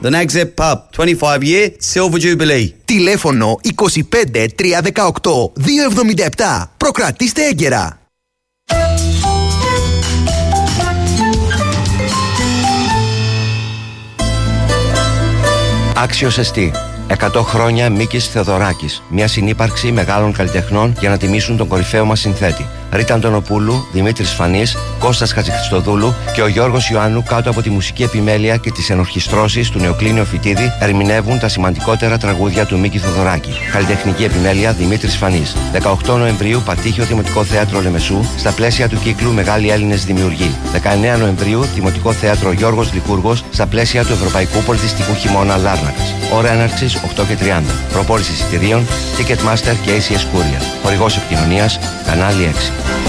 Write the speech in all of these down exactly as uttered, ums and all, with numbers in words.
The Nags Head Pub, twenty-five year Silver Jubilee. Τηλέφωνο είκοσι πέντε τρία δεκαοκτώ δύο εβδομήντα επτά. Προκρατήστε έγκαιρα. Άξιος εστί. εκατό χρόνια Μίκης Θεοδωράκης. Μια συνύπαρξη μεγάλων καλλιτεχνών για να τιμήσουν τον κορυφαίο μας συνθέτη. Ρίτα Αντωνοπούλου, Δημήτρης Φανής, Κώστας Χατζηχριστοδούλου και ο Γιώργος Ιωάννου κάτω από τη μουσική επιμέλεια και τις ενορχιστρώσεις του Νεοκλήνιο Φοιτίδη ερμηνεύουν τα σημαντικότερα τραγούδια του Μίκη Θεοδωράκη. Καλλιτεχνική επιμέλεια Δημήτρης Φανής. δεκαοκτώ Νοεμβρίου Πατήχιο Δημοτικό Θέατρο Λεμεσού στα πλαίσια του κύκλου Μεγάλοι Έλληνες Δημιουργοί. δεκαεννέα Νοεμβρίου Δημοτικό Θέατρο Γιώργος Λικούργος στα πλαίσια του Ευρωπαϊκού Πολιτιστικού Χειμώνα Λάρνακας. Ώρα έναρξης οκτώ και τριάντα. Προπόληση εισιτηρίων Ticketmaster και έι σι ες Courier. Χορηγός επικοινωνίας Κανάλι έξι.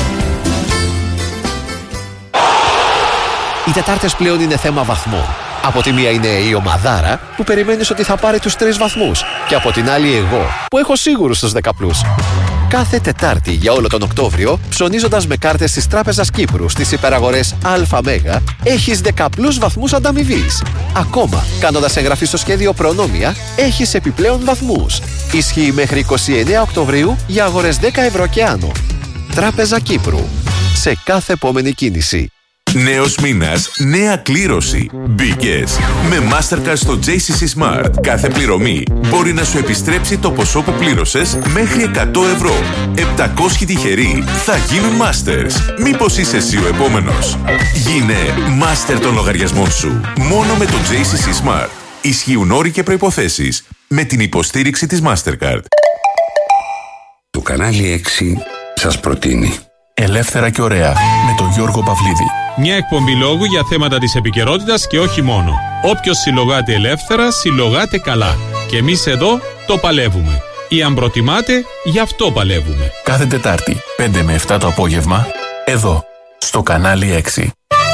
Οι Τετάρτες πλέον είναι θέμα βαθμών. Από τη μία είναι η ομαδάρα που περιμένεις ότι θα πάρει τους τρεις βαθμούς και από την άλλη εγώ που έχω σίγουρους τους δεκαπλούς. Κάθε Τετάρτη για όλο τον Οκτώβριο, ψωνίζοντας με κάρτες της Τράπεζας Κύπρου στις υπεραγορές ΑΜΕΓΑ, έχεις δεκαπλούς βαθμούς ανταμοιβής. Ακόμα, κάνοντας εγγραφή στο σχέδιο Προνόμια, έχεις επιπλέον βαθμούς. Ισχύει μέχρι εικοστή ενάτη Οκτωβρίου για αγορές δέκα ευρώ και άνω. Τράπεζα Κύπρου. Σε κάθε επόμενη κίνηση. Νέος μήνας, νέα κλήρωση. Μπήκες. Με Mastercard στο τζέι σι σι Smart, κάθε πληρωμή μπορεί να σου επιστρέψει το ποσό που πλήρωσες μέχρι εκατό ευρώ. επτακόσιοι τυχεροί θα γίνουν Masters. Μήπως είσαι εσύ ο επόμενος? Γίνε Master των λογαριασμών σου. Μόνο με το τζέι σι σι Smart. Ισχύουν όροι και προϋποθέσεις. Με την υποστήριξη της Mastercard. Το κανάλι έξι σας προτείνει Ελεύθερα και ωραία με τον Γιώργο Παυλίδη. Μια εκπομπή λόγου για θέματα της επικαιρότητας και όχι μόνο. Όποιος συλλογάται ελεύθερα, συλλογάται καλά. Και εμείς εδώ το παλεύουμε. Ή αν προτιμάτε, γι' αυτό παλεύουμε. Κάθε Τετάρτη, πέντε με επτά το απόγευμα, εδώ, στο κανάλι έξι.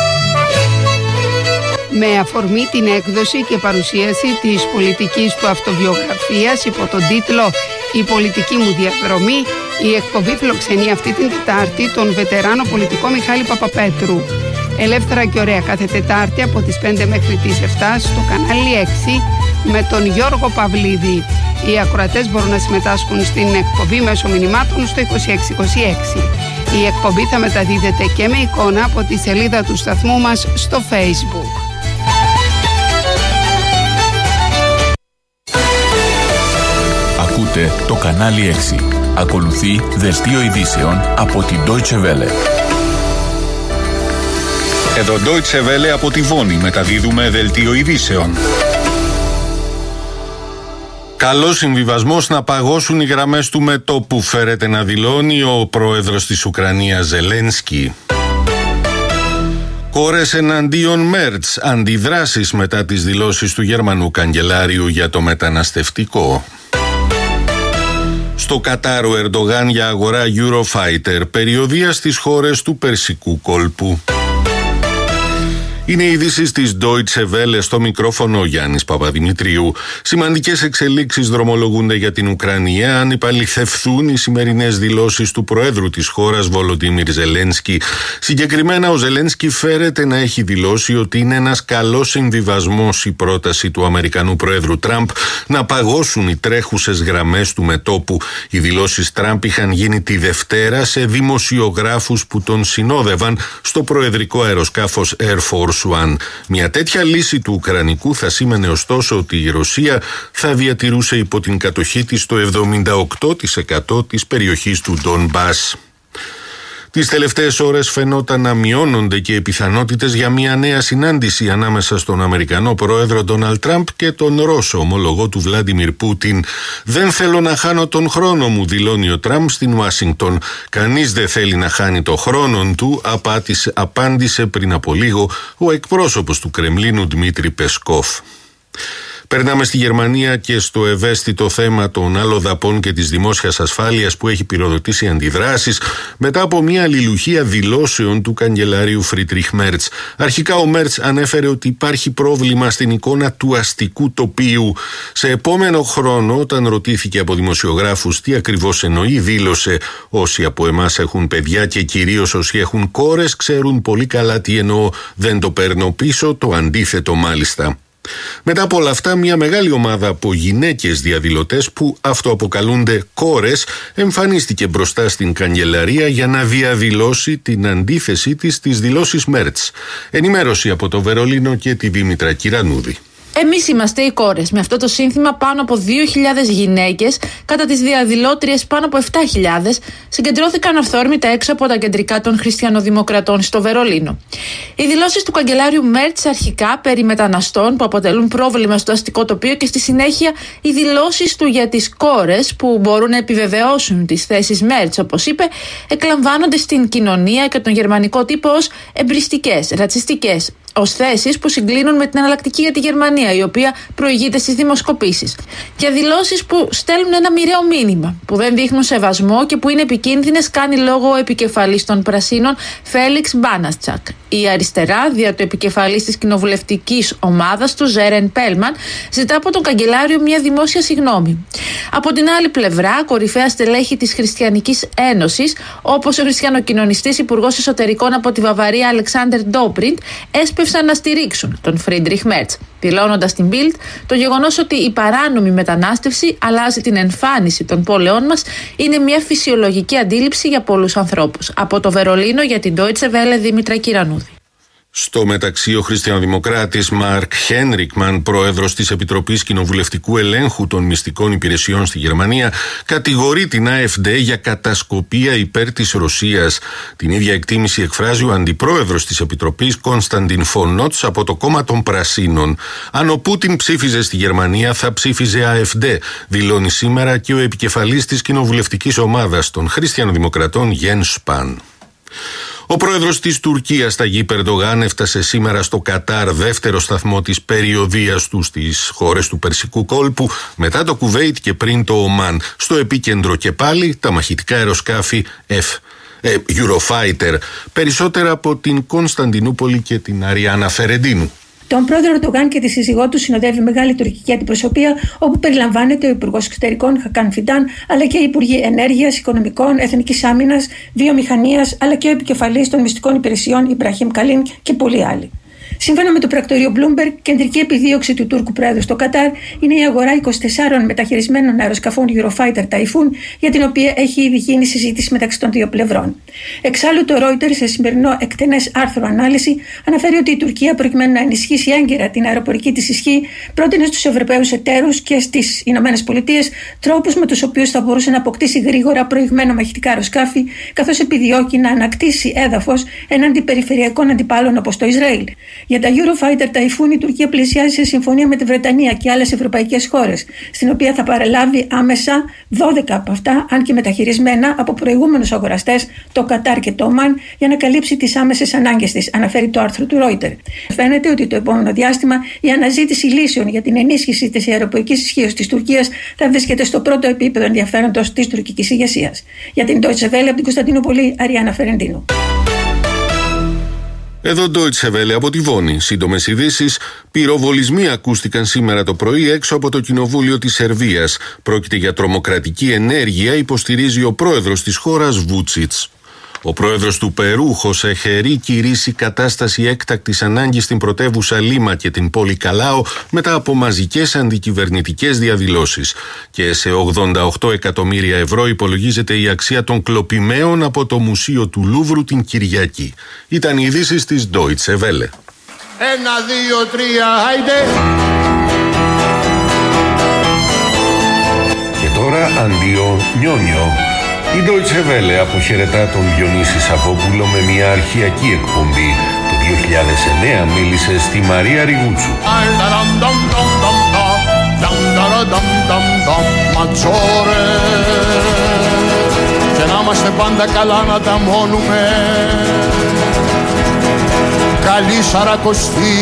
Με αφορμή την έκδοση και παρουσίαση της πολιτικής του αυτοβιογραφίας υπό τον τίτλο «Η πολιτική μου διαδρομή», η εκπομπή φιλοξενεί αυτή την Τετάρτη τον βετεράνο πολιτικό Μιχάλη Παπαπέτρου. Ελεύθερα και ωραία κάθε Τετάρτη από τις πέντε μέχρι τις επτά στο κανάλι έξι με τον Γιώργο Παυλίδη. Οι ακροατές μπορούν να συμμετάσχουν στην εκπομπή μέσω μηνυμάτων στο είκοσι έξι είκοσι έξι. Η εκπομπή θα μεταδίδεται και με εικόνα από τη σελίδα του σταθμού μας στο Facebook. Ακούτε το κανάλι έξι. Ακολουθεί δελτίο ειδήσεων από την Deutsche Welle. Εδώ Deutsche Welle από τη Βόνη μεταδίδουμε δελτίο ειδήσεων. Καλός συμβιβασμός να παγώσουν οι γραμμές του μετώπου, φέρεται να δηλώνει ο πρόεδρος της Ουκρανίας Ζελένσκι. Κόρες εναντίον Μέρτς, αντιδράσεις μετά τις δηλώσεις του Γερμανού καγκελάριου για το μεταναστευτικό. Στο Κατάρ ο Ερντογάν για αγορά Eurofighter, περιοδεία στις χώρες του Περσικού κόλπου. Είναι ειδήσεις της Deutsche Welle, στο μικρόφωνο ο Γιάννης Παπαδημητρίου. Σημαντικές εξελίξεις δρομολογούνται για την Ουκρανία αν υπαλληθευθούν οι σημερινές δηλώσεις του Προέδρου της χώρας Βολοντίμιρ Ζελένσκι. Συγκεκριμένα ο Ζελένσκι φέρεται να έχει δηλώσει ότι είναι ένας καλός συμβιβασμός η πρόταση του Αμερικανού Προέδρου Τραμπ να παγώσουν οι τρέχουσες γραμμές του μετώπου. Οι δηλώσεις Τραμπ είχαν γίνει τη Δευτέρα σε δημοσιογράφους που τον συνόδευαν στο προεδρικό αεροσκάφος Air Force One. Μια τέτοια λύση του Ουκρανικού θα σήμαινε ωστόσο ότι η Ρωσία θα διατηρούσε υπό την κατοχή της το εβδομήντα οκτώ τοις εκατό της περιοχής του Ντονμπάς. Τις τελευταίες ώρες φαινόταν να μειώνονται και οι πιθανότητες για μια νέα συνάντηση ανάμεσα στον Αμερικανό πρόεδρο Ντόναλντ Τραμπ και τον Ρώσο ομολογό του Βλάντιμιρ Πούτιν. «Δεν θέλω να χάνω τον χρόνο μου», δηλώνει ο Τραμπ στην Ουάσιγκτον. «Κανείς δεν θέλει να χάνει το χρόνο του», απάντησε, απάντησε πριν από λίγο ο εκπρόσωπος του Κρεμλίνου Δημήτρη Πεσκόφ. Περνάμε στη Γερμανία και στο ευαίσθητο θέμα των αλλοδαπών και της δημόσιας ασφάλειας που έχει πυροδοτήσει αντιδράσεις μετά από μια αλληλουχία δηλώσεων του καγκελάριου Φρίντριχ Μέρτς. Αρχικά ο Μέρτς ανέφερε ότι υπάρχει πρόβλημα στην εικόνα του αστικού τοπίου. Σε επόμενο χρόνο, όταν ρωτήθηκε από δημοσιογράφους τι ακριβώς εννοεί, δήλωσε: «Όσοι από εμάς έχουν παιδιά και κυρίως όσοι έχουν κόρες ξέρουν πολύ καλά τι εννοώ. Δεν το παίρνω πίσω, το αντίθετο μάλιστα». Μετά από όλα αυτά, μια μεγάλη ομάδα από γυναίκες διαδηλωτές που αυτοαποκαλούνται κόρες εμφανίστηκε μπροστά στην καγκελαρία για να διαδηλώσει την αντίθεσή της στις δηλώσεις Μέρτς. Ενημέρωση από το Βερολίνο και τη Δήμητρα Κυρανούδη. Εμείς είμαστε οι κόρες. Με αυτό το σύνθημα, πάνω από δύο χιλιάδες γυναίκες, κατά τις διαδηλώτριες πάνω από επτά χιλιάδες, συγκεντρώθηκαν αυθόρμητα έξω από τα κεντρικά των χριστιανοδημοκρατών στο Βερολίνο. Οι δηλώσεις του καγκελάριου Μέρτς αρχικά περί μεταναστών που αποτελούν πρόβλημα στο αστικό τοπίο και στη συνέχεια οι δηλώσεις του για τις κόρες που μπορούν να επιβεβαιώσουν τις θέσεις Μέρτς, όπως είπε, εκλαμβάνονται στην κοινωνία και τον γερμανικό τύπο ως εμπριστικές, ρατσιστικές, ως θέσεις που συγκλίνουν με την εναλλακτική για τη Γερμανία, η οποία προηγείται στις δημοσκοπήσεις. Για δηλώσεις που στέλνουν ένα μοιραίο μήνυμα, που δεν δείχνουν σεβασμό και που είναι επικίνδυνες, κάνει λόγο ο επικεφαλής των Πρασίνων, Φέλιξ Μπάναστσακ. Η αριστερά, δια του επικεφαλής της κοινοβουλευτικής ομάδας του, Ζέρεν Πέλμαν, ζητά από τον καγκελάριο μια δημόσια συγγνώμη. Από την άλλη πλευρά, κορυφαία στελέχη της Χριστιανικής Ένωσης, όπως ο χριστιανοκοινωνιστής υπουργός εσωτερικών από τη Βαβαρία Αλεξάντερ Ντόμπριντ, έσπευσαν να στηρίξουν τον Φρίντριχ Μέρτς, δηλώνοντας στην Bild το γεγονός ότι η παράνομη μετανάστευση αλλάζει την εμφάνιση των πόλεων μας είναι μια φυσιολογική αντίληψη για πολλούς ανθρώπους. Από το Βερολίνο για την Deutsche Welle, Δήμητρα Κυρανούδη. Στο μεταξύ, ο χριστιανοδημοκράτης Μαρκ Χένρικμαν, πρόεδρος της Επιτροπής Κοινοβουλευτικού Ελέγχου των Μυστικών Υπηρεσιών στη Γερμανία, κατηγορεί την AfD για κατασκοπία υπέρ της Ρωσίας. Την ίδια εκτίμηση εκφράζει ο αντιπρόεδρος της Επιτροπής, Κόνσταντιν φον Νότς, από το κόμμα των Πρασίνων. Αν ο Πούτιν ψήφιζε στη Γερμανία, θα ψήφιζε AfD, δηλώνει σήμερα και ο επικεφαλής της κοινοβουλευτικής ομάδας των χριστιανοδημοκρατών, Γιεν Σπαν. Ο πρόεδρος της Τουρκίας, Ταγίπ Ερντογάν, έφτασε σήμερα στο Κατάρ, δεύτερο σταθμό της περιοδείας του στις χώρες του Περσικού κόλπου, μετά το Κουβέιτ και πριν το Ομάν. Στο επίκεντρο και πάλι τα μαχητικά αεροσκάφη F, ε, Eurofighter, περισσότερα από την Κωνσταντινούπολη και την Αριάννα Φερεντίνου. Τον πρόεδρο Ερντογάν και τη σύζυγό του συνοδεύει μεγάλη τουρκική αντιπροσωπεία, όπου περιλαμβάνεται ο Υπουργός Εξωτερικών Χακάν Φιντάν, αλλά και οι Υπουργοί Ενέργειας, Οικονομικών, Εθνικής Άμυνας, Βιομηχανίας, αλλά και ο επικεφαλής των μυστικών υπηρεσιών Ιμπραχήμ Καλίν και πολλοί άλλοι. Σύμφωνα με το πρακτορείο Bloomberg, κεντρική επιδίωξη του Τούρκου πρόεδρου στο Κατάρ είναι η αγορά είκοσι τεσσάρων μεταχειρισμένων αεροσκαφών Eurofighter Typhoon, για την οποία έχει ήδη γίνει συζήτηση μεταξύ των δύο πλευρών. Εξάλλου, το Reuters, σε σημερινό εκτενές άρθρο ανάλυση, αναφέρει ότι η Τουρκία, προκειμένου να ενισχύσει έγκαιρα την αεροπορική της ισχύ, πρότεινε στους Ευρωπαίους εταίρους και στις Ηνωμένες Πολιτείες τρόπους με τους οποίους θα μπορούσε να αποκτήσει γρήγορα προηγμένα μαχητικά αεροσκάφη, καθώς επιδιώκει να ανακτήσει έδαφος έναντι περιφερειακών αντιπάλων όπως το Ισραήλ. Για τα Eurofighter Typhoon, η Τουρκία πλησιάζει σε συμφωνία με τη Βρετανία και άλλες ευρωπαϊκές χώρες, στην οποία θα παραλάβει άμεσα δώδεκα από αυτά, αν και μεταχειρισμένα από προηγούμενους αγοραστές, το Κατάρ και το Ομάν, για να καλύψει τις άμεσες ανάγκες της, αναφέρει το άρθρο του Reuters. Φαίνεται ότι το επόμενο διάστημα η αναζήτηση λύσεων για την ενίσχυση της αεροπορικής ισχύως της Τουρκίας θα βρίσκεται στο πρώτο επίπεδο ενδιαφέροντος της τουρκικής ηγεσίας. Για την Deutsche Welle από την Κωνσταντινούπολη, Αριάννα Φερεντίνου. Εδώ Deutsche Welle από τη Βόνη. Σύντομες ειδήσεις. Πυροβολισμοί ακούστηκαν σήμερα το πρωί έξω από το κοινοβούλιο της Σερβίας. Πρόκειται για τρομοκρατική ενέργεια, υποστηρίζει ο πρόεδρος της χώρας, Βούτσιτς. Ο πρόεδρος του Περού, Χωσέ Χερί, κηρύσσει κατάσταση έκτακτης ανάγκης στην πρωτεύουσα Λίμα και την πόλη Καλάο μετά από μαζικές αντικυβερνητικές διαδηλώσεις. Και σε ογδόντα οκτώ εκατομμύρια ευρώ υπολογίζεται η αξία των κλοπημαίων από το Μουσείο του Λούβρου την Κυριακή. Ήταν οι ειδήσεις της Deutsche Welle. Ένα, δύο, τρία, άιντε! Και τώρα αντίο νιόνιο. Η Deutsche Welle αποχαιρετά τον Διονύση Σαββόπουλο με μια αρχαιακή εκπομπή. Το δύο χιλιάδες εννέα μίλησε στη Μαρία Ριγούτσου. Ματσόρε, και να είμαστε πάντα καλά να τα μόνουμε. Καλή Σαρακοστή.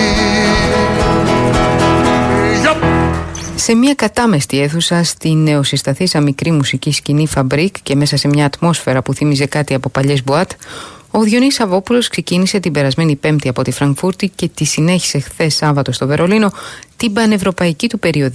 Σε μια κατάμεστη αίθουσα στην νεοσυσταθήσα μικρή μουσική σκηνή Φαμπρίκ και μέσα σε μια ατμόσφαιρα που θύμιζε κάτι από παλιές μπουάτ, ο Διονύσης Σαββόπουλος ξεκίνησε την περασμένη Πέμπτη από τη Φραγκφούρτη και τη συνέχισε χθες Σάββατο στο Βερολίνο την πανευρωπαϊκή του περιοδία